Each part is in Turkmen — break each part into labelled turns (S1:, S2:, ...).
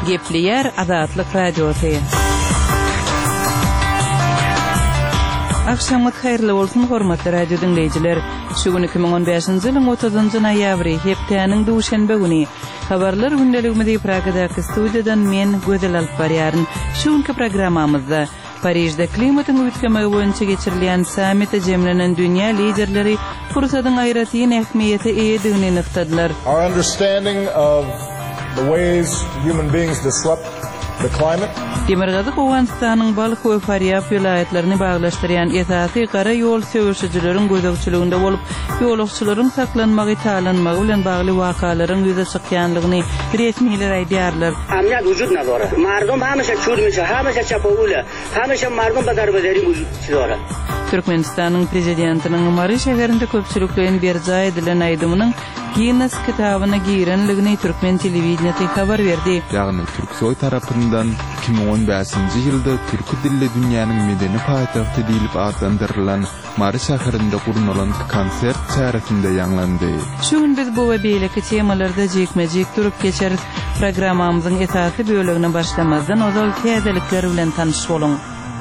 S1: Gepleyer Azatlyk Radiosu. Akşamıt hayırlı olsun hormatly radio dinleyijiler. Şu gün 2015-nji ýylyň 30-njy noýabry hepdeniň duşanbe güni. Habarlar gündeligimizi Pragadaky studiýadan men Gözel alyp barýaryn. Şu günki programmamyzda Parijde klimatyň ötkemegi boýunça geçirilýän sammitde jemlenen dünýä liderleri fursatyň aýratyň ähmiýeti eýedigini nyktadylar.
S2: Our understanding of the ways human beings disrupt the climate.
S1: Demirgazy Owganystanyň Balyk we Faryab vilayetlerini baglaşdyrýan esasy gara ýol söwüşçileriň gözegçiliginde bolup, ýolagçylaryň saklanmagy talanmagy bilen bagly wakalaryň ýüze çykýanlygyny resmiler aýdýarlar.
S3: Amniyat wujud nadora. Mardum hamisha çur misha, hamisha çapawula, hamisha mardum badarbadary wujud dora.
S1: Türkmenistanyň prezidentiniň Mary şäherinde köpçülikden berja edilen aýdymynyň Guinness kitabyna girenligini Türkmen telewizionyny habar berdi.
S4: Ýagny Türksoy tarapyndan 2015-nji ýylda türk dilli dünýäniň medeni paýtagty diýilip adlandyrylan Mary şäherinde gurnulan konsert çäresinde ýanglandy.
S1: Şu gün biz bu we beýleki temalarda jekmejek durup geçeriz. Programmamyzyň esasy bölегine başlamazdan ozal täzelikler bilen tanyş bolun.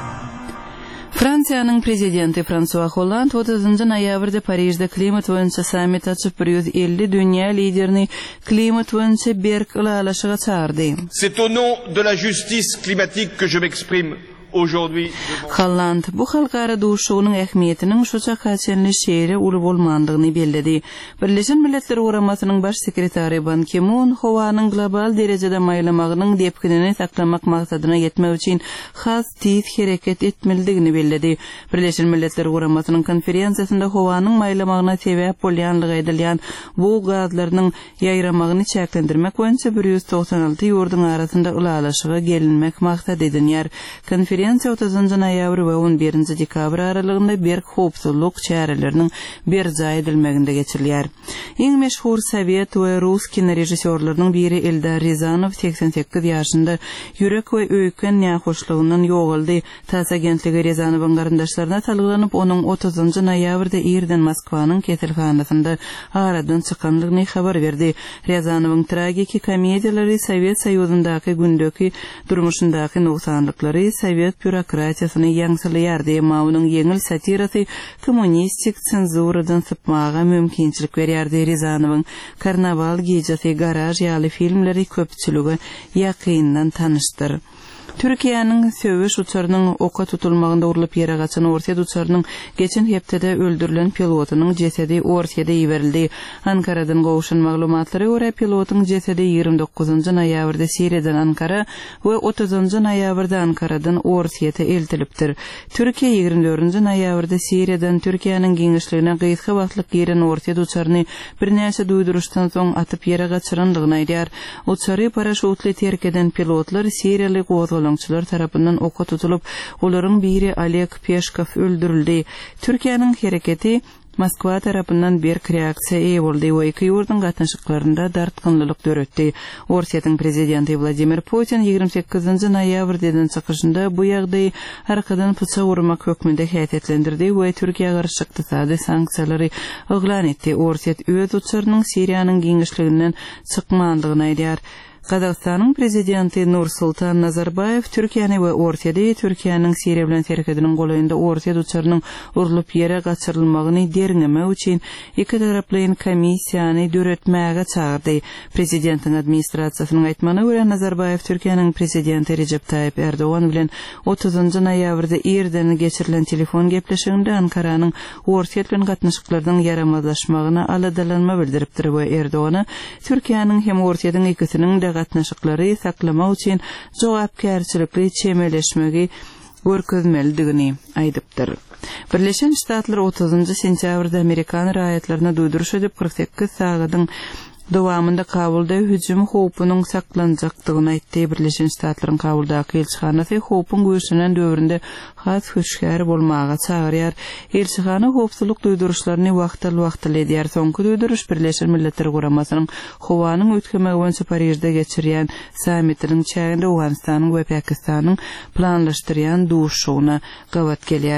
S1: Fransiýanyň prezidenti François Hollande 30-njy noýabrda Parijde klimat boýunça sammit açyp 150 dünýä liderini klimat boýunça berk ulalaşyga çağırdy.
S5: C'est au nom de la justice climatique que je m'exprime aujourd'hui.
S1: Hollande bu halkara duşugynyň ähmiýetiniň şuça kaçanly şeýle uly bolmandygyny bellädi. Birleşen Milletler Guramasynyň baş sekretary Ban Ki-moon howanyň global derejede maýlamagynyň depkinini saklamak maksadyna ýetmek üçin has tiz hereket etmelidigini bellädi. Birleşen Milletler Guramasynyň konferensiýasynda howanyň maýlamagyna sebäp bolýanlygy aýdylýan bu gazlaryň ýaýramagyny çäklendirmek boýunça 196 ýurduň arasynda ulalaşyga gelinmek maksat edilýär. Konferensiýa 30-njy noýabr we 11-nji dekabr aralygynda berk howpsuzlyk çäreleriniň berja edilmeginde geçirilýär. Iň meşhur Sowet we Rus kinorežissörleriň biri Eldar Rязанов 88 ýaşynda ýürek we öýken nähoşlygyndan ýogaldy. TASS agentligi Rязановyň garyndaşlaryna talgylanyp onuň 30-njy noýabrda Irden Moskwanyň keselhanasynda aradan çykanlygyny habar berdi. Rязановyň tragiki komediýalary Sowet Soýuzyndaky gündäki durmuşyndaky noksanlyklary Sowet bürokratiýasyny ýaňsylýardy, emma onuň ýeňil satirasy kommunistik senzuradan sypmaga mümkinçilik berýärdi. Rязановyň Karnaval gejesi, Garaj ýaly filmleri köpçüligi ýakyndan tanyşdyr. Türkiýanyň söwüş uçarynyň oka tutulmagynda urulyp ýere gaçan Orsiýet uçarynyň geçen hepdede öldürilen pilotynyň jesedi Orsiýede ýeberildi. Ankara'dan gowuşan maglumatlary görä pilotyň jesedi 29-njy noýabrda Siriýadan Ankara we 30-njy noýabrda Ankara'dan Orsiýete eltilipdir. Türkiýe 24-njy noýabrda Siriýadan Türkiýanyň giňişligine gysga wagtlyk giren Orsiýet uçaryny birnäçe duýduruşdan soň atyp ýere gaçyranlygyny aýdýar. Uçary paraşutly terk eden pilotlar Siriýalik ozgolaňçylar tarapyndan oka tutulup, olaryň biri Oleg Peshkov öldürildi. Türkiýanyň hereketi Moskwa tarapyndan berk reaksiýa eýe boldy we iki ýurdun gatnaşyklarynda dartgynlylyk döretdi. Orsiýetiň prezidenti Vladimir Putin 28-njy noýabrdan çykyşynda bu ýagdaý arkadan pyça urmak hökmünde häsiýetlendirdi we Türkiýe garşy ykdysady sanksiýalary oglan etdi. Orsiýet öz uçarynyň Siriýanyň giňişliginden çykmandygyny aýdýar. Kazakstanyň prezidenti Nursultan Nazarbayev Türkiýany we Orsiýede Türkiýanyň Siriýa bilen serkediniň golayynda Orsiýet uçarynyň urulyp ýere gaçyrylmagyny derňemek üçin iki taraply komissiýany döretmäge çağırdy. Prezidentiň administrasiýasynyň aýtmanyna görä Nazarbayev Türkiýanyň prezidenti Recep Tayyip Erdogan bilen 30-njy noýabrda Irden geçirilen telefon gepleşiginde Ankaranyň Orsiýet bilen gatnaşyklaryň yaramazlaşmagyna aladalanma bildiripdir we Erdogany Türkiýanyň hem Orsiýetiň ikisiniň de gatnaşyklary saklamak üçin jogapkärçilikli çemeleşmegi görkezmelidigini aýdypdyr. Birleşen Ştatlar 30-njy sentýabrda Amerikan raýatlaryna duýduruş edip 48 sagatyň dowamında Kabulda hüjüm howpunyň saklanjakdygyny aýtdy. Birleşen Ştatlaryň Kabuldaky elçihanasy howpun göýüşünden döwründe has höşgär bolmaga çağırýar. Elçihana howpsuzlyk duýduruşlaryny wagtly edýär. Soňky duýduruş Birleşen Milletler Guramasynyň howanyň ötkemegi boýunça Parijde geçirýän sammitiniň çäginde Owganystanyň we Pakistanyň planlaşdyrýan duşugyna gawat gelýär.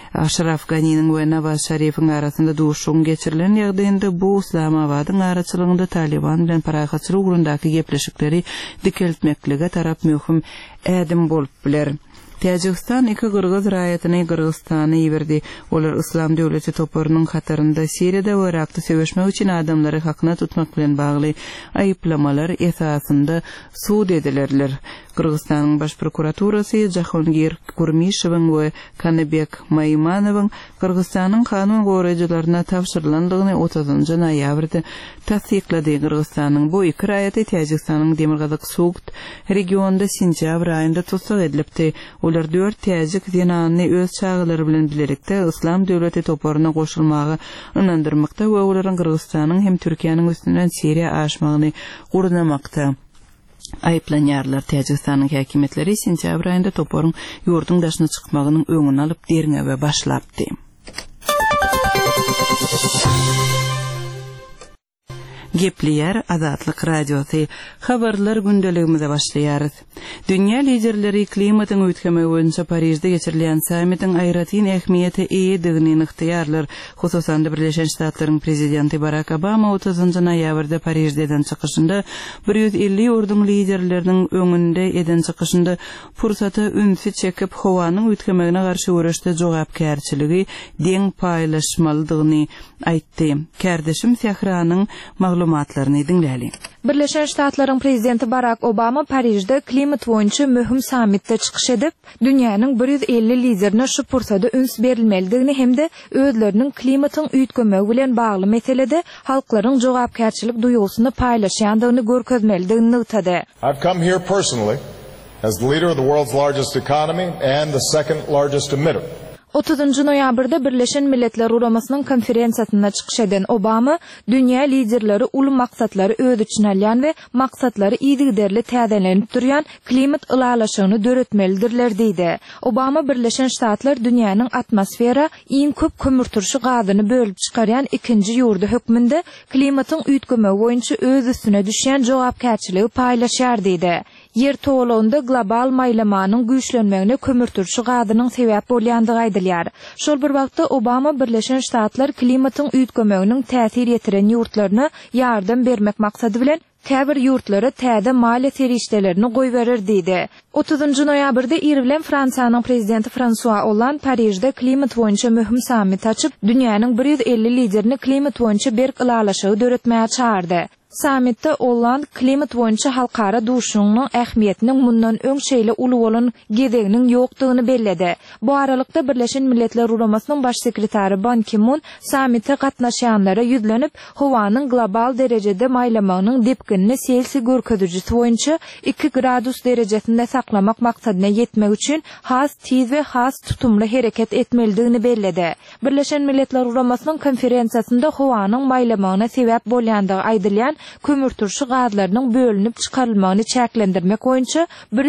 S1: Ashraf Gani'nin ve Nawaz Sharif'in arasında duşun geçirilen ýagdaýynda bu Islamabadyň araçylygynda Taliban bilen parahatçylyk ugrundaky gepleşikleri dikeltmeklige tarap möhüm ädim bolup biler. Tajikistan iki Kırgız raýatyny Kırgızstana ýiberdi. Olar Islam döwleti toparynyň hatarynda Siriýede we Irakda söwüşmek üçin adamlary hakna tutmak bilen bagly aýyplamalar esasynda suud edilerler. Kırgızstanyň baş prokuraturasy Jahongir Kurmishewiň we Kanybek Maýmanowyň Kırgızstanyň kanun goraýjylaryna tapşyrylandygyny 30-njy noýabrda tasdiklady. Kırgızstanyň bu iki raýaty Tajikistanyň Demirgazyk suud regionunda sentyabr aýynda tutsak edilipdi. Olar 4 täzik dinany öz çağlary bilen bilerekde Islam döwleti toparyna goşulmagy ynandyrmakda we olaryň Kırgızstanyň hem Türkiýanyň üstünden Siriýa aşmagyny gurnamakda. Aýplanýarlar. Tajikistanyň häkimetleri sentyabr aýynda toparyň ýurdun daşyna çykmagynyň öňüni alyp derňe we başlapdy. Gepleyer Azatlyk Radiosu habarlar gündeligimize başlaýar. Dünýä liderleri klimatyň öýtgeme boýunça Parisde geçirilen sammitin aýratyn ähmiýeti eýedigini yktyýarlar. Hususan Birleşen Ştatlaryň prezidenti Barack Obama 30-njy noýabrda Parisden çykyşynda 150 ýurdun liderleriniň öňünde eden çykyşynda fursaty ünsi çekip howanyň öýtgemegine garşy görüşde jogapkärçiligi deň paýlaşmalydygyny aýtdy. Kardeşim Sehranyň maglumatlaryny dinläli.
S6: Birleşen Ştatlaryň prezidenti Barack Obama Parisde klimat boýunça möhüm sammitde çykyş edip, dünýäniň 150 liderine şu pursada üns berilmelidigini hemde özleriniň klimatyň üýtgemegi bilen bagly meselede halklaryň jogapkärçilik duýgusyny paýlaşýandygyny görkezmelidigini ýetdi.
S2: I've come here personally as the leader of the world's largest economy and the second largest emitter.
S6: 30-njy noýabrda Birleşen Milletler Uramasynyn konferensiýasyna çykyş eden Obama, dünýä liderleri uly maksatlary öz içine alýan we maksatlary ýygyderli täzelenip durýan klimat ılalaşygyny döretmelidirler diýdi. Obama Birleşen Ştatlar dünýäniň atmosfera iň köp kömürturşy gazyny bölüp çykarýan ikinji ýurdu hökmünde klimatyň üýtgemegi boýunça öz üstüne düşýän jogapkärçiligi paýlaşýar diýdi. Yer toğulunda global maýlamanyň güýçlenmegine kömürturşy gazynyň sebäp bolýandygy aýdylýar. Şol bir wagtda Obama Birleşen Ştatlar klimatyň üýtgemeginiň täsir ýetiren ýurtlaryna ýardam bermek maksady bilen käbir ýurtlary täze maliýe serişdelerini goýberer diýdi. 30-njy noýabrda iri bilen Fransiýanyň prezidenti François Hollande Parisde klimat boýunça möhüm sammit açyp, dünýäniň 150 liderini klimat boýunça berk ılalaşygy döretmäge çağırdy. Sammitde Hollande klimat boýunça halkara duşunyň ähmiýetiniň mundan öňçeýle uly bolan gezeginiň ýokdugyny belledi. Bu aralykda Birleşen Milletler Uramasynyn baş sekretary Ban Ki-moon sammitde gatnaşanlara ýüzlenip, howanyň global derejede maýlamanyň depkinini Selsiýus görkezüjisi boýunça 2 gradus derejesinde saklamak maksadyna ýetmek üçin has tiz we has tutumly hereket etmelidigini belledi. Birleşen Milletler Uramasynyn konferensiýasynda howanyň maýlamagyna sebäp bolýandygy aýdylýan kömürturşy gazlarynyň bölünip çykarylmagyny çäklendirmek boýunça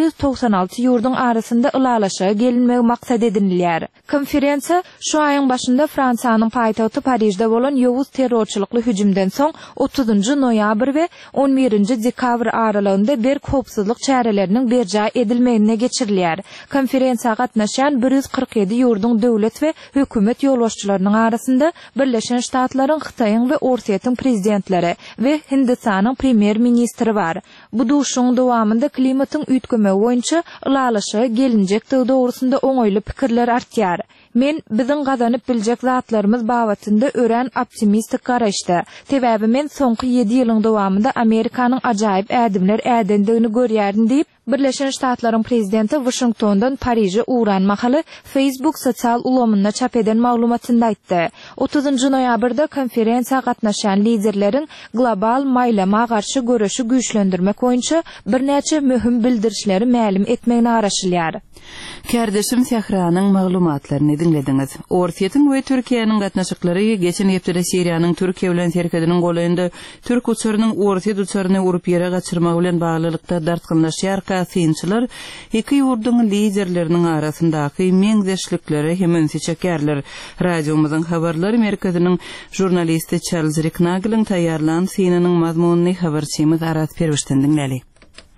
S6: 196 ýurdun arasynda ılalaşyga gelinmegi maksat edinilýär. Konferensiýa şu aýyň başynda Fransiýanyň paýtagty Parisde bolan ýowuz terrorçylykly hüjümden soň 30-njy noýabr we 11-nji dekabr aralygynda berk howpsuzlyk çäreleriniň berja edilmegine geçirilýär. Konferensiýaga gatnaşan 147 ýurdun döwlet we hökümet ýolbaşçylarynyň arasynda Birleşen Ştatlaryň, Hytaýyň we Orsiýatyň prezidentleri we Hindistanyň premier ministri bar. Bu duşuň dowamında klimatyň üýtgemegi boýunça ılalaşyga gelinjekdigi dogrusynda oňoýly pikirler artýar. Men biziň gazanyp biljek zatlarymyz babatynda ören optimistik garaşda. Sebäbi men soňky 7 ýylyň dowamında Amerikanyň ajaýyp ädimler ädendigini görýärdim diýip, Birleşen Ştatlaryň prezidenti Washingtondan Paris'e uğranmahaly Facebook sosial ulamyna çap eden maglumatynda aýtdy. 30-njy noýabrda konferensiýaga gatnaşan liderleriň global maýlama garşy görüşi güýçlendirmek boýunça birnäçe möhüm bildirişleri mälim etmegini araşylýar.
S1: Kardeşim Sehranyň maglumatlaryny dinlediňiz. Orsiýatyň we Türkiýanyň gatnaşyklary geçen ýepde Siriýanyň Türkiýe bilen serkediniň golaýynda Türk uçarynyň Orsiýa uçaryny urup ýere gaçyrmagy bilen baglylykda dartgynlaşýar kynçylar iki ýurdun liderleriniň arasyndaky meňzeşlikleri hem ünsi çekerler. Radiomyzyň habarlary merkeziniň jurnalisti Charles Ricknagel'in taýýarlan synynyň mazmunyny habarçymyz Aras Perwişden dinläli.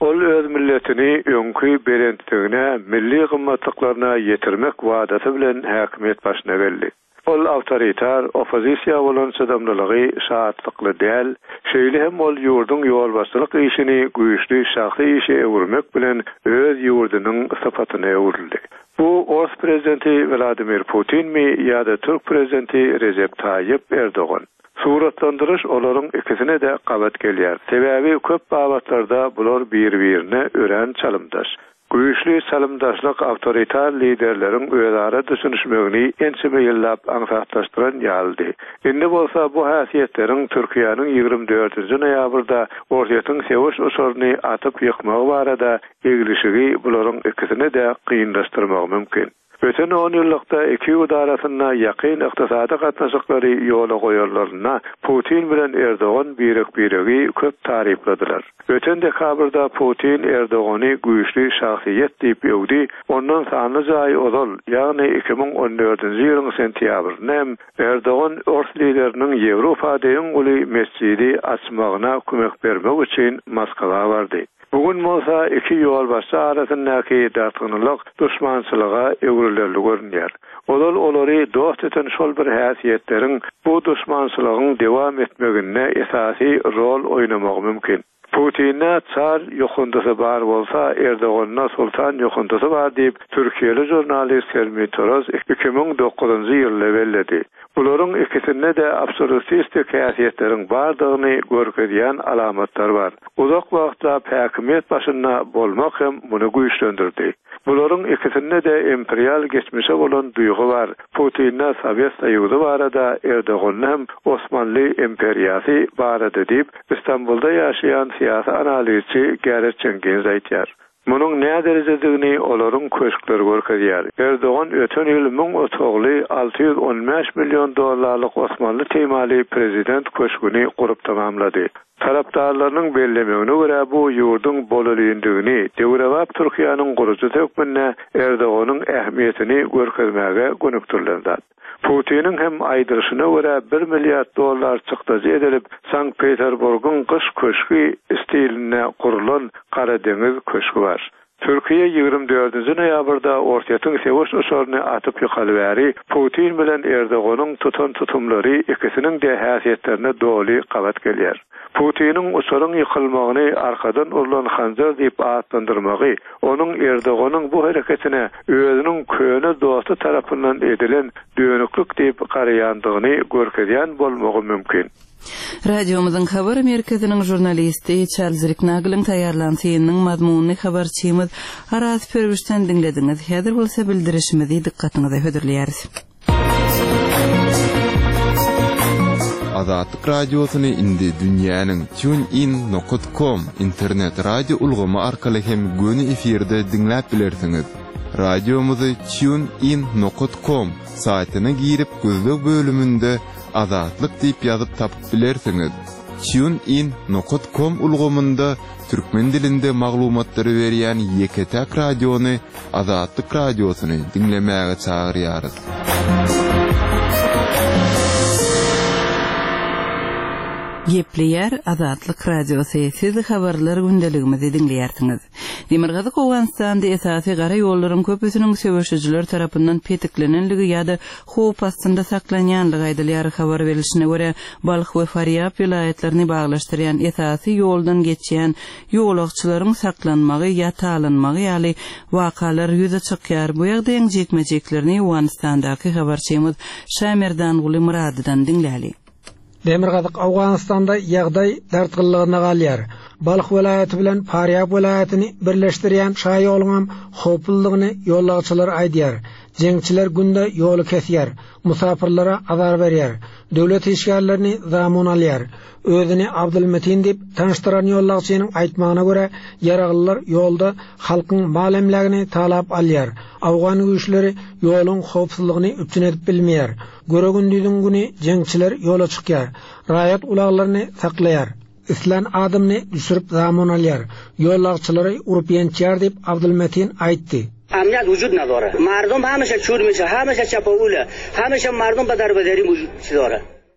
S7: Ol öz milletini öňkü berentligine, milli gymmatlyklaryna ýetirmek wadaty bilen häkimet başyna geldi. Ol awtoritar, opozisiýa bolan çydamlylygy şahatlykly däl, şeýle hem ol ýurdun ýolbaşçylyk işini güýçli şahsy işe ewirmek bilen öz ýurdunyň sapatyna ewrildi. Bu Rus prezidenti Vladimir Putin mi ýa-da Türk prezidenti Recep Tayyip Erdoğan. Suratlandyryş olaryň ikisine de gabat gelýär. Sebäbi köp babatlarda bular bir-birine ören çalymdaş. Güýçli salymdaşlyk awtoritar liderleriň özara düşünüşmegini ençe ýyllap aňsatlaşdyran ýaldy. Indi bolsa bu häsiýetleriň Türkiýanyň 24-nji noýabrda ortaýatyň sewiş usulyny atyp ýykmagy barada egilişigi bularyň ikisini de kynlaşdyrmagy mümkin. Öten 10 ýyllykda iki ýurt arasynda ýakyn ykdysady gatnaşyklary ýola goýarlaryna Putin bilen Erdoğan birigi köp tarifladylar. Öten dekabrda Putin Erdoğany güýçli şahsiýet diýip ýewdi. Ondan sanly jaý ozal, ýagny 2014-nji ýylyň sentýabrynda Erdoğan Rus lideriniň Ýewropa deň uly mescidi açmagyna kömek bermek üçin Moskwa bardy. Bugün bolsa iki ýolbaşçy arasyndaky dartgynylyk düşmançylyga ewrilerli görünýär. Olary dost eten şol bir häsiýetleriň bu düşmançylygyň dewam etmegine esasy rol oýnamagy mümkin. Putin'e çar ýokundysy bar bolsa, Erdoğan'a sultan ýokundysy bar diýip Türkiýeli jurnalist Selmi Toraz 2009-njy ýylda belledi. Bularyň ikisinde de absolutistik häsiýetleriň bardygyny görkezýän alamatlar bar. Uzak wagtda häkimet başynda bolmak hem muny güýçlendirdi. Bularyň ikisinde de imperial geçmişe bolan duýgy bar. Putin'e Sowet Soýuzy barada, Erdoğan'a hem Osmanly imperiýasy barada diýip İstanbulda ýaşaýan siyasi analizçi Gerrit Cengiz aýtýar. Munyň näme derejedigini olaryň köşkleri görkezýär. Erdoğan öten ýyl 615 milyon dollarlyk Osmanly temali prezident köşküni gurup tamamlady. Tarapdarlarynyň bellemegine görä bu ýurdun bolalyndygini, dewrewap Türkiýanyň gurucu tökmenine Erdoğanyň ähmiýetini görkezmäge gönükdirler. Putin'in hem aýdyryşyna görä 1 milliard dollar çykdazy edilip Sankt Peterburgyň gyş köşkü stiline gurulan Kara Deňiz köşkü bar. Türkiýe 24-nji noýabrda ortaýatyň sewiş usulyny atyp ýykaly Putin bilen Erdoğanyň tutumlary ikisiniň de häsiýetlerine doly gabat gelýär. Putin'in usulyň ýykylmagyny arkadan urulan hanjar diýip atlandyrmagy, onuň Erdoğanyň bu hereketine özüniň köne dosty tarapyndan edilen dönüklik diýip garaýandygyny görkezýän bolmagy mümkin.
S1: Radiomuzun habar merkeziniň jurnalisti Charles Riknaglyn taýýarlanýanyň mazmunyny habarçymyz Aras Perwişden dinlediňiz. Häzir bolsa bildirişimizi dikkatiňize hödürleýäris.
S4: Azatlyk radiosyny indi dünýäniň TuneIn.com internet radio ulgamy arkaly hem göni efirde dinläp bilersiňiz. Radiomuzy TuneIn.com saýtyna girip gözlük bölümünde Azatlyk diýip ýazyp tapyp bilersiňiz. TuneIn.com ulgamynda türkmen dilinde maglumatlary berýän Yeketek radiony, Azatlyk radiosyny dinlemäge çagyrýarys.
S1: Gepleýär Azatlyk radiosu. Siz habarlar gündeligimizi dinleýärsiňiz. Demirgazyk Owganstanda esasy gara ýollaryň köpüsiniň söwüşçiler tarapyndan petiklenenligi ýa-da howp astynda saklanýanlygy aýdylýar. Habar berilişine görä, Balx we Faryap vilayetlerini baglaşdyrýan esasy ýoldan geçýän ýolagçylaryň saklanmagy ýa talanmagy ýaly wakalar ýüze çykýar. Bu ýagdaýyň jekmejeklerini Owganstandaky habarçymyz Şamerdan Guly Muradydan dinläli.
S8: Demirgazyk Owganstanda ýagdaý dartgyllygyna galýar. Balx welaýaty bilen Faryap welaýatyny birleşdirýän şa ýoluň howplygyny ýolagçylar aýdýar. Jeňçiler günde ýoly kesýär, musapirlara azar berýär, döwlet işgärlerini zamun alýar. Özüni Abdulmetin diýip tanıştyran ýolagçynyň aýtmagyna görä, ýaraglylar ýolda halkyň malemlegini talap alýar. Awgan güýçleri ýoluň howpsuzlygyny üpçün edip bilmeýär. Göregündüň güni jeňçiler ýola çykýar, raýat ulaglaryny saklaýar. Islan adamny düşürüp zamun alýar. Ýolagçylary urup ýençär diýip Abdulmetin aýtdy.
S3: امنیت وجود نداره. مردم همیشه چور میشه، همیشه چپاوله، همیشه مردم به دربدری وجود داره.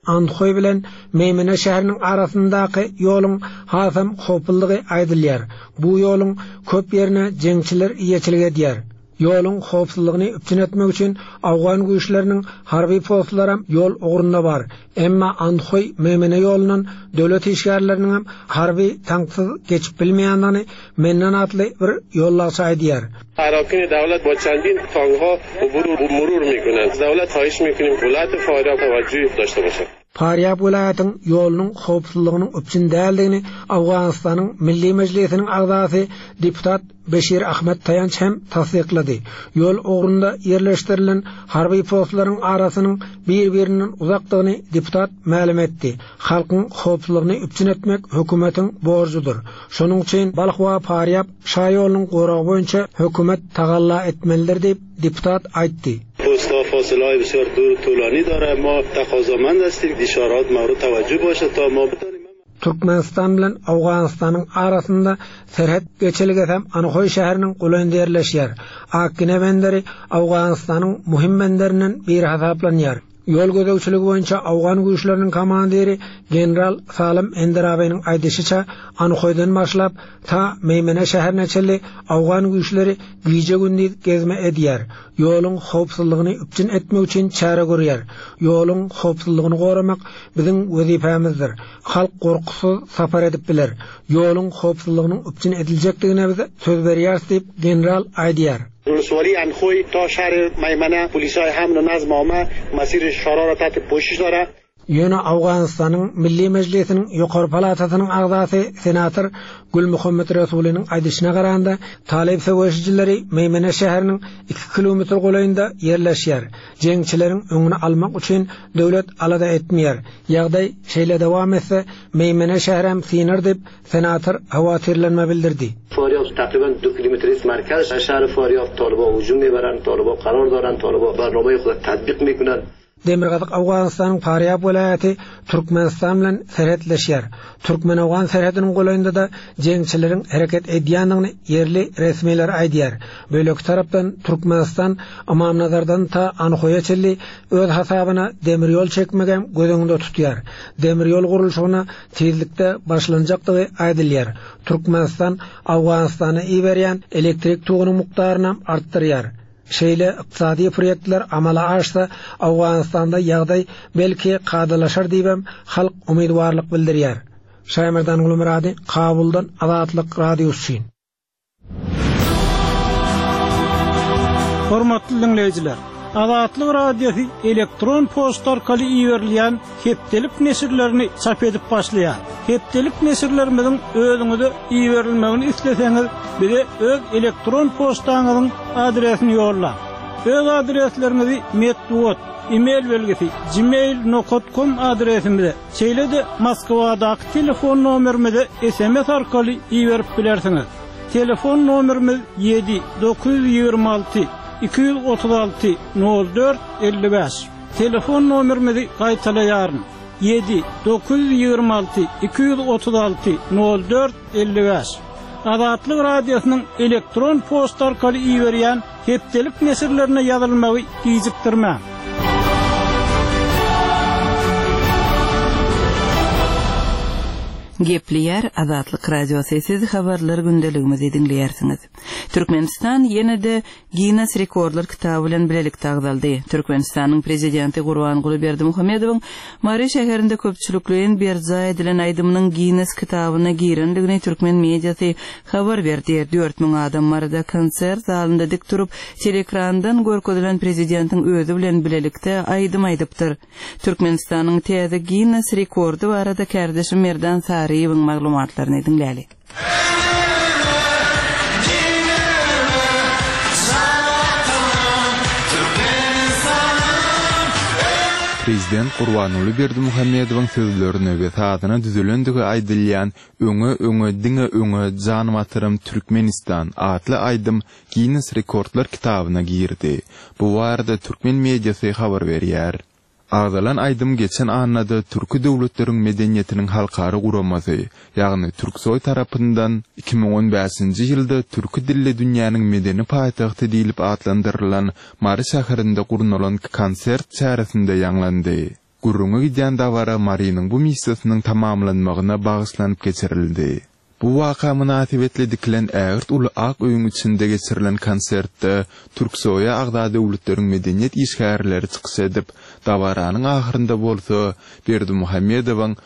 S8: Anhoy bilen Meymene şäheriniň arasyndaky ýoluň hasam hopullygy aýdylýar. Bu ýoluň köp ýerine jeňçiler iýeçilik edýär. Ýoluň hopsuzlygyny üpçün etmek üçin Awgan güýçleriniň harby postlary ýol ogurunda bar. Emma Anhoy Meymene ýolundan döwlet işgärleriniň hem harby taňsyz geçip bilmeýändigini menden atly bir ýollagy aýdýar.
S9: Arakini devlet با چندین تانگ‌ها مرور می‌کنند. دولت خواهش می‌کنیم ولایت فاریاب توجه داشته باشد.
S8: Faryab welaýatynyň ýolunyň howpsuzlygynyň öpçün däldigini Awganystanyň Milli Mejlisiniň agzasy deputat Beşir Ahmet Tayanç hem tasdiklady. Ýol ogurunda ýerleşdirilen harby postlaryň arasynyň bir-biriniň uzakdygyny deputat ma'lum etdi. Halkyň howpsuzlygyny öpçün etmek hökümetiň borjudur. Şonuň üçin Balyk we Faryab şaýolunyň goragy boýunça hökümet tagalla etmelidir diýip deputat aýtdy.
S9: پستا فاصله بسیار دور طولانی داره ما تقاضامند هستیم اشارات مورد توجه باشه تا ما بتونیم
S8: Türkmenistan bilen Awganystanyň arasynda serhat geçeligi hem Anhoy şäheriniň golanynda ýerleşýär. Akine benderi Awganystanyň muhim benderinden biri hasaplanýar. Ýol gözegçiligi boýunça Awgan güýçleriniň komandiri general Salim Enderabeýniň aýdyşyça Anhoydan başlap ta Meymene şäherine çelli Awgan güýçleri giýje gündüz gezme edýär. Ýoluň howpsuzlygyny üpçün etmek üçin çäre görýär. Ýoluň howpsuzlygyny goramak biziň wezipamyzdyr. Halk gorkusuz sapar edip biler. Ýoluň howpsuzlygynyň üpçün ediljekdigine biz söz berýäris diýip general aýdýar.
S9: ولسوالی انخوی تا شهر میمنه پلیسای امن و نظم عامه مسیر شهرها را تحت پوشش داره.
S8: Ýöne Awganystanyň Milli Mejlisiniň ýokary palatasynyň agzasy senator Gülmuhammed Rasulynyň aýdyşyna garanda talep seweşijileri Meymene şäheriniň 2 kilometr golayynda ýerleşýär. Jeňçileriň öňüni almak üçin döwlet alada etmeýär. Ýagdaý şeýle dowam etse Meymene şäherem sinir diýip senator hawatirlenme bildirdi.
S10: فاریاب تقریبا 2 کیلومتر است مرکز شهر فاریاب. طالبان هجوم میبرند، طالبان قرار دارند، طالبان برنامه خود تطبیق میکنند.
S8: Demirgazyk Awganystanyň Faryab welaýaty Türkmenistan bilen serhetleşýär. Türkmen-Awgan serhetiniň golanynda da jeňçileriň hereket edýändigini ýerli resmiler aýdýar. Bölek tarapdan Türkmenistan Amamnazardan ta Anhoýa çelli öz hasabyna demir ýol çekmegen gözeňinde tutýar. Demir ýol gurulşygyna tezlikde başlanjakdygy aýdylýar. Türkmenistan Awganystana iberýän elektrik tugynyň mukdaryny artdyrýar. Şeýle iqtisadi proyektler amala aşsa Awganystanda ýagdaý belki gadylaşar diýip halk umydwarlyk bildirýär. Şaýmerdan Gulmurady, Kabuldan Azatlyk radiosu.
S11: Hormatly dinleýijiler, Azatlyk radiosu elektron posta orkaly iýerilýän hepdelik nesirlerini çap edip başlaýar. Hepdelik nesirlerimiň özüňize iýerilmegini isleseňiz, bize öz elektron postaňyzyň adresini ýollar. Öz adreslerinizi metduat, email belgisi gmail.com adresimize, şeýle-de Moskwadaky telefon nomerimize SMS arkaly iýerip bilersiňiz. Telefon nomerimiz 7 926 236 04 55. Telefon nomerimizi gaýtalaýaryn. 7 926 236 04 55. Azatlyk radiosynyň elektron posta arkaly iýerýän hepdelik nesirlerine ýazylmagy gizikdirme.
S1: Gepleýär Azatlyk radiosu siz habarlar gündeligimizi dinleýärsiňiz. Türkmenistan ýene-de Guinness rekordlar kitaby bilen bilelik tagdaldy. Türkmenistanyň prezidenti Gurbanguly Berdimuhammedowyň Mary şäherinde köpçülikliň berza edilen aýdymynyň Guinness kitabyna girendigini türkmen mediasy habar berdi. 4000 adam barada konsert zalynda dik turup telekrandan görkezlen prezidentiň özü bilen bilelikde aýdym aýdypdyr. Türkmenistanyň täze Guinness rekordy barada kardeşim Merdan Sariýewiň maglumatlaryny dinläýälik.
S4: Prezident Gurbanguly Berdimuhammedowyň sözlerini we tadyna düzelendigi aýdylýan öňe janwatyrym Türkmenistan atly aýdym Guinness rekordlar kitabyna girdi. Bu barada türkmen mediasy habar berýär. Ağdalan aýdym geçen annada türkü döwletleriň medeniýetiniň halkary guramasy, ýagny Türksoy tarapyndan 2015-nji ýylda türkü dilli dünýäniň medeni paýtagty diýilip atlandyrylan Mary şäherinde gurnulan konsert çäresinde ýanglandy. gurrunga gidýän dawara Marinyň bu missiýasynyň tamamlanmagyna bagyşlanyp geçirildi. Bu waka münasibetli dikilen ägirt uly ak öýüň içinde geçirilen konsertde Türksoýa agda döwletleriň medeniýet işgärleri çykyş edip, dawaranyň ahyrynda bolsa Berdimuhammedowyň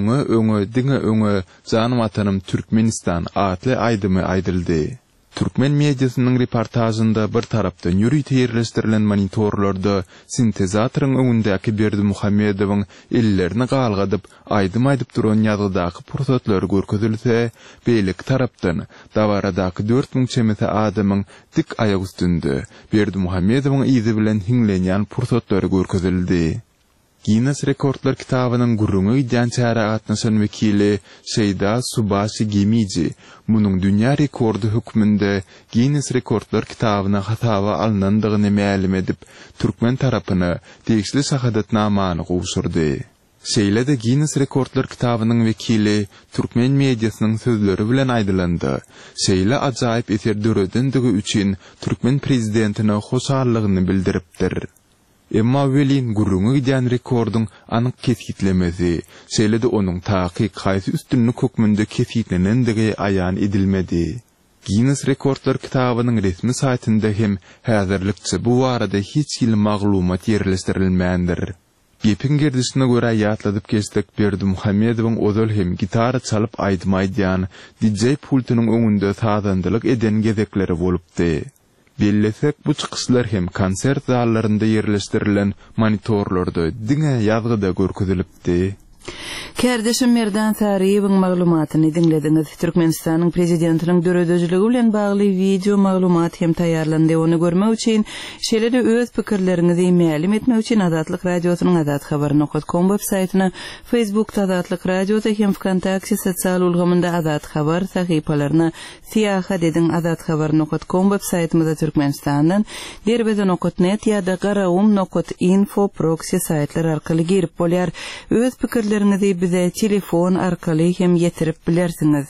S4: öňe diňe öňe Janym Atanym Türkmenistan atly aýdymy aýdyldy. Türkmen mediasynyň reportajynda bir tarapda ýürüýte ýerleşdirilen monitorlarda sintezatoryň öňündäki Berdimuhammedowyň ellerini galgadyp, aýdym duran ýazgydaky pursatlar görkezilse, beýlik tarapdan dawaradaky 4000 çemete adamyň dik aýak üstünde Berdimuhammedowyň izi bilen hiňlenýän pursatlary görkezildi. Guinness Rekordlar kitabynyň gurrungy ýançara gatnaşan wekili Şeyda Subaşy Gemici, munyň dünýä rekordy hükmünde Guinness Rekordlar kitabyna hatawa alınandygyny ma'lum edip, Türkmen tarapyna degişli şahadatnamany gowşurdy. Şeyle de Guinness Rekordlar kitabynyň wekili Türkmen mediasynyň sözleri bilen aýdylandy. Şeyle ajaýyp eter döredendigi üçin Türkmen prezidentine hoşallygyny bildiripdir. Emma welin gurrungy gidýän rekordyň anyk kesitlemesi, şeýle-de onuň taýyk haýsy üstünlük hukmynda kesitlenendigi aýan edilmedi. Guinness Rekordlar kitabynyň resmi saýtynda hem häzirlikçe bu barada hiç ýyl maglumat ýerleşdirilmändir. Gepin gerdisine görä ýatladyp geçdik Berdimuhammedowyň ozal hem gitara çalyp aýdmaýdýan DJ pultynyň öňünde taýdandylyk eden gezekleri bolupdy. Bellesek bu çıkışlar hem konsert zallarında yerleştirilen monitorlarda diňe ýazgyda görkezilipdi.
S1: Kerdeşim Merdan Sariýewiň maglumatyny dinlediňiz. Türkmenistanyň prezidentiniň döredejiligi bilen bagly video maglumat hem taýýarlandy. Onu görmek üçin şeýle-de öz pikirleriňizi ma'lum etmek üçin Azatlyk radiosynyň azathabar.com websaýtyna, Facebookda Azatlyk radioda hem WKontakte sosial ulgamynda Azat Habar sahypalaryna siýahat ediň. Azathabar.com websaýtymyzda Türkmenistandan derbeden.net ýa-da garawum.info proxy saýtlar arkaly girip bolýar. Öz pikirlerinizi bize telefon arkaly hem yetirip bilersiňiz.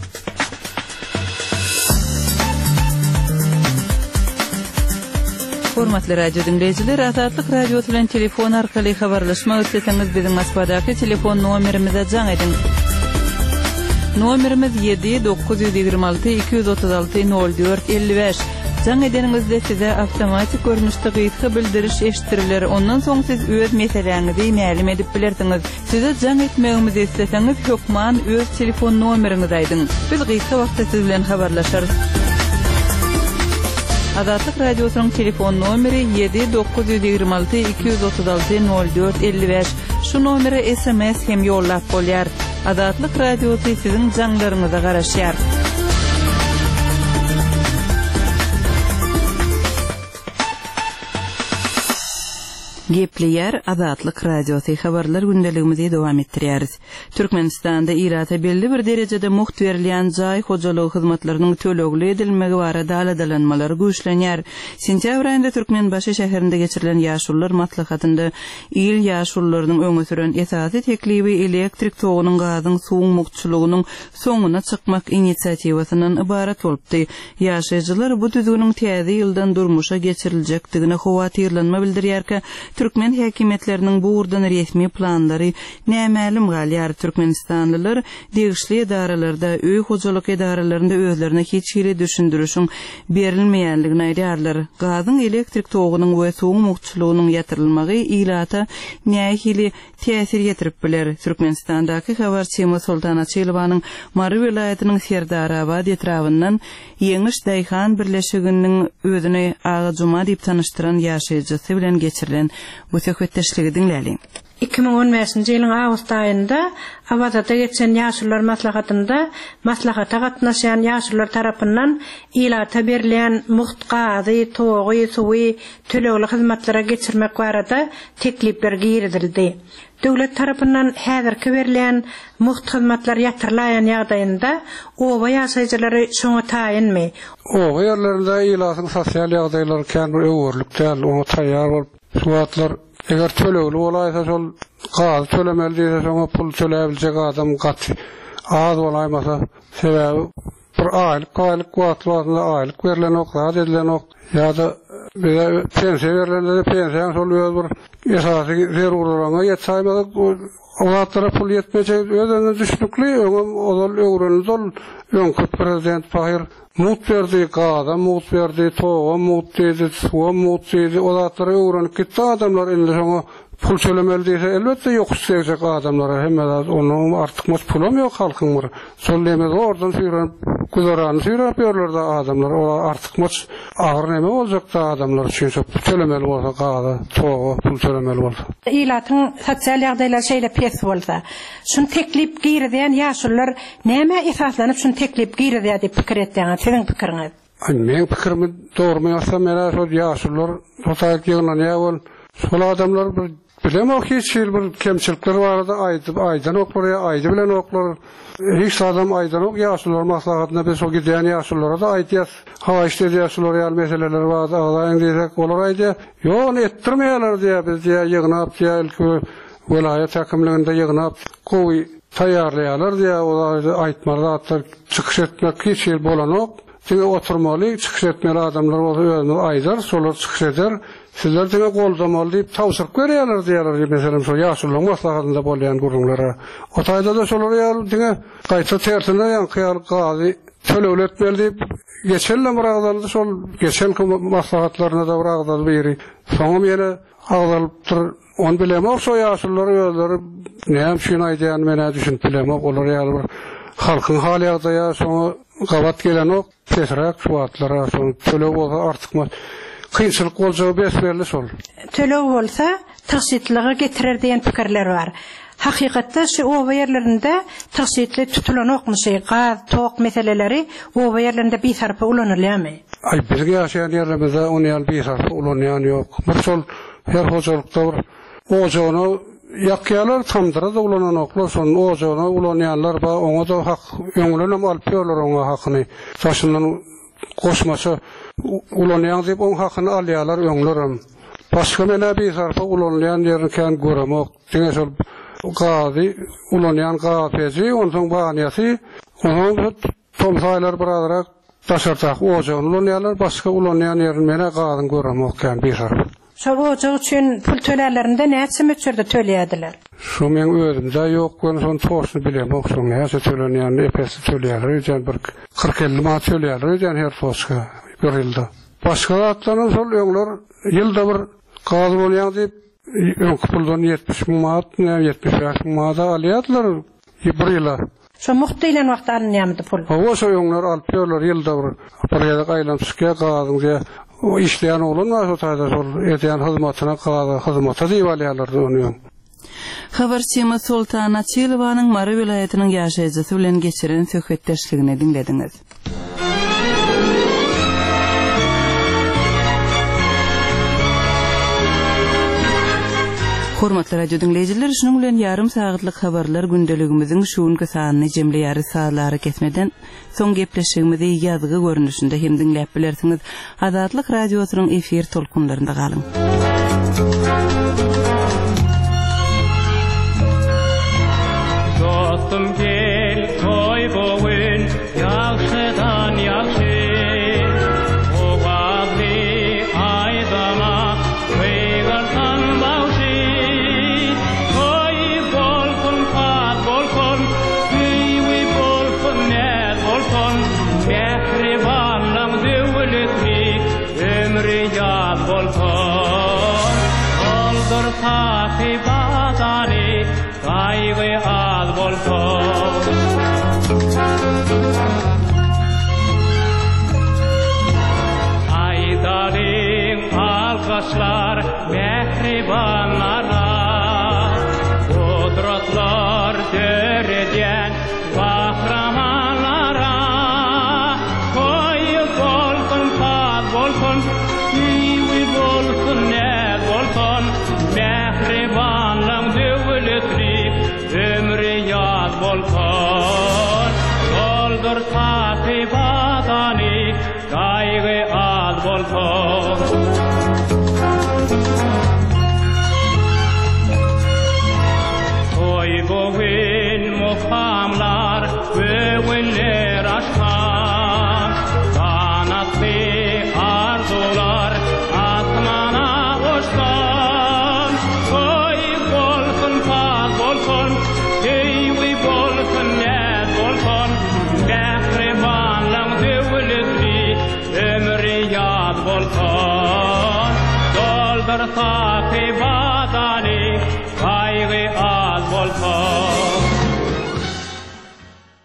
S1: Hormatly radio dinleyijiler, Azatlyk radio bilen telefon arkaly habarlaşmak isleseňiz biziň Moskvadaky telefon nomerimize jaň ediň. Nomerimiz 7-926-236-04-55. Jaň edeningizde size avtomatik görnüşde gyýtgy bildiriş eşitdiriler. Ondan soň siz öz meseleňizi ma'lum edip bilersiňiz. Size jaň etmegimizi isteseňiz hökman öz telefon nomeriňizi aýdyň. Biz gyýtgy wagtda siz bilen habarlaşarys. Azatlyk radiosynyň telefon nomeri 7-926-236-04-55. Şu nomere SMS hem ýollap bolýar. Azatlyk radiosy siziň jaňlaryňyza garaşýar. Gepleýär Azatlyk radiosy habarlar gündeligimizi dowam etdirýäris. Türkmenistanda irata belli bir derejede muht berilýän jaý hojalygy hyzmatlarynyň tölegli edilmegi barada aladalanmalar güýçlenýär. Sentýabr aýynda Türkmenbaşy şäherinde geçirilen ýaşullar maslahatynda il ýaşullarynyň öňe süren esasy teklibi elektrik togynyň gazyň suwuň mukçylygynyň soňuna çykmak inisiatiwasynyň ibarat bolupdy. Ýaşaýjylar bu düzgünüň täze ýyldan durmuşa geçiriljakdigine howatyrlanma bildirýärkä, Türkmen häkimetleriniň bu urdan resmi planlary nämälim galýar. Türkmenistanlylar degişli edaralarda, öý hojalyk edaralarynda özlerine hiç ýere düşündirişiň berilmeýänligini aýdýarlar. Gazyň elektrik togynyň we suwuň mukçylygynyň ýatyrylmagy ilata nähili täsir ýetirip biler. Türkmenistandaky habarçy Sultana Çylbanyň Mary vilayatynyň Serdarabad etrafyndan Ýeňiş Daýhan birleşiginiň özüne Ağjuma diýip tanıştyran ýaşaýjysy bilen geçirilen bu söhbetdeşligi dinläli.
S12: 2015-nji ýylyň awgust aýynda Awazada geçen ýaşullar maslahatynda maslahata gatnaşan ýaşullar tarapyndan ilata berilýän muhtgazy, togy, suwy, tölegli hyzmatlara geçirmek barada teklipler giridildi. Döwlet tarapyndan häzirki berilýän muht hyzmatlar ýatyrlaýan ýagdaýynda oba ýaşaýjylary şoňa taýinmi?
S13: Oba ýerlerinde ilatyň sosial ýagdaýlary kän bir öwürlükden onu taýýar bolup suwatlar eger tölegli bolaýsa şol gazy tölemeli diýse şoňa pul tölebiljek adam gaty az bolaýmasa sebäbi bir aýlyk gatly aýlyk berilen ok, edilen ok ýa-da Bize pensiya verilende de pensiyan sol bir esasy zerurlarına yetsaýmadyk. Olatlara pul yetmeyecek ödenen düşnükli oğul öğreniniz ol önkü prezident Fahir mut verdi qada mut verdi toğa mut dedi suğa mut dedi olatlara öğrenip gitti adamlar indi şoňa pul söylemeli diýse elbetde ýok isteyecek adamlara hemmeler onun artık mos pulum ýok halkyň bir sol demez oradan süýren güzarany süýrep ýörler da adamlar o artık mos agyr neme boljak da adamlar üçin söylemeli bolsa qada toğa pul söylemeli bolsa
S12: ilatyň sosial ýagdaýlar şeýle pes bolsa şunu teklip girdiýän ýaşullar näme esaslanyp şunu teklip girdiýär diýip pikir etdiňiz siziň pikiriňiz
S13: men pikirimi dogry ýaşam mena şol ýaşullar sotaýak ýygnan ýa bol şol adamlar bir bilemok hiç bir kemçilikler vardı aydan oklar aydı bilen oklar hiç adam aydan ok ýaşullar maslahatına biz o gidýän ýaşullara da aýtýar ha işte ýaşullar ýal meseleler vardı ağlaýan diýsek olar aýdy ýok etdirmeýärler diýär biz diýär ýygnap diýär vilayet hakimliginde ýygnap gowy taýýarlaýarlar diýär olar aýtmarda atlar çykyş etmek hiç bolanok Size oturmaly, çykyş etmeli adamlar özüni aýdar, solar çykyş eder. Sizler diňe goldamaly diýip tawsyryk berýärler diýerler. Meselem şo ýaşulyň maslahatynda bolýan gurullara. O taýda da solar ýaly diňe gaýta tersine ýankyýar gazy tölew etmeli diýip geçenle biragdaly şol geçen maslahatlaryna da biragdaly beri. Soňam ýene agdalypdyr. On bilemok şo ýaşulylar özleri näme şunu aýdýan mene düşünüp bilemok olar ýaly bir halkyň hal ýagdaýa şoňa gabat gelen ok tesrak şuatlara son tölew bolsa artykma kynçylyk bolsa besberli sol.
S12: Tölew bolsa taşytlygy getirer diýen pikirler bar. Hakykatda şu oba ýerlerinde taşytly tutulan okmuşy gaz, tok meseleleri oba ýerlerinde bir tarapy ulanylýarmy?
S13: Ay birge ýaşaýan ýerlerimizde ony ýal bir tarapy ulanýan ýok. Bu sol her hojulukda bir ojany ýakýalar tamdyra da ulanan oklar son ojana ulanýanlar ba oňa da hak öňlenip alyp ýörler oňa hakyny taşyndan goşmaça ulanýan diýip oň hakyny alýarlar öňlerim başga mene bir tarapy ulanýan ýerken göremok diňe şol gazy ulanýan gafeji onuň bahanýasy onuň tomsaýlar birazrak taşartak ojany ulanýarlar başga ulanýan ýerini mene gazyny göremok kan bir tarapy.
S12: Şol ojağı üçin pul tölerlerinde näçe möçürde töleýärdiler?
S13: Şu men özümde ýok, ben şonu toşny bilem, okşuň näçe tölenýän, epes töleýärler, ýa-da bir 40-50 manat töleýärler, ýa-da her poska bir ýylda. Başga atlanan şol öňler ýylda bir gazy bolýan diýip öňkü puldan 70 manat, 75 manat alýarlar bir ýyla.
S12: Şo muhtaýlan wagt alynýarmy pul?
S13: O şo öňler alyp ýörler ýylda bir ýa-da gaýlan çykýar gazyň diýe o işleyen olunmaz o taýda şol edýän hyzmatyna gaza hyzmata diýip alýarlar ony.
S1: Habar Sema Sultana Çylwanyň Mary vilayatynyň ýaşaýjysy bilen geçiren söhbetdeşligini dinlediňiz. Hormatly radio dinleýijiler, şunuň bilen ýarym sagatlyk habarlar gündeligimiziň şuňky sanyny jemleýäri saýlary kesmeden soň gepleşigimizi ýazgy görnüşinde hem dinläp bilersiňiz. Azatlyk radiosynyň efir tolkunlarynda galyň.
S14: Dostum gel toy bowun ýagşydan ýagşy Fatih badani gaýgy az bolsun Aydalyň algaçlar mehribanlara Odratlar döredýän bahramanlara Koýup bolsun faz bolsun Ýygy bolsun näz bolsun Mehribanlyň döwletlik ömrü ýaz bolsun Doldur Fatih badany gaýgy az bolsun Toy bowun muhamlar böwünler aşkan Kanatly arzular karta